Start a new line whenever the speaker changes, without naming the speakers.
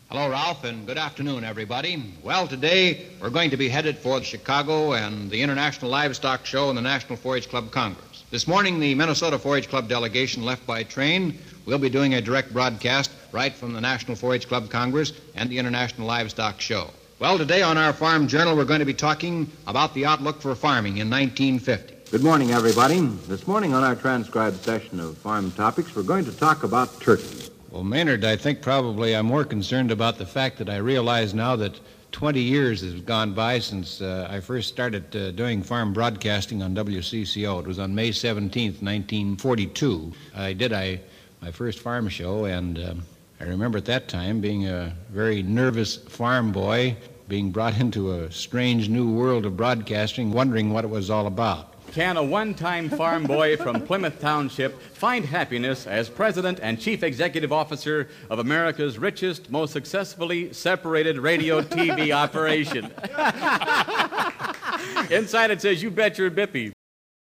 Hello, Ralph, and good afternoon, everybody. Well, today we're going to be headed for Chicago and the International Livestock Show and the National 4-H Club Congress. This morning, the Minnesota 4-H Club delegation left by train. We'll be doing a direct broadcast right from the National 4-H Club Congress and the International Livestock Show. Well, today on our Farm Journal, we're going to be talking about the outlook for farming in 1950.
Good morning, everybody. This morning on our transcribed session of Farm Topics, we're going to talk about turkey.
Well, Maynard, I think probably I'm more concerned about the fact that I realize now that 20 years has gone by since I first started doing farm broadcasting on WCCO. It was on May 17th, 1942. I did my first farm show, and I remember at that time being a very nervous farm boy, being brought into a strange new world of broadcasting, wondering what it was all about.
Can a one-time farm boy from Plymouth Township find happiness as president and chief executive officer of America's richest, most successfully separated radio TV operation? Inside it says, "You bet your bippy."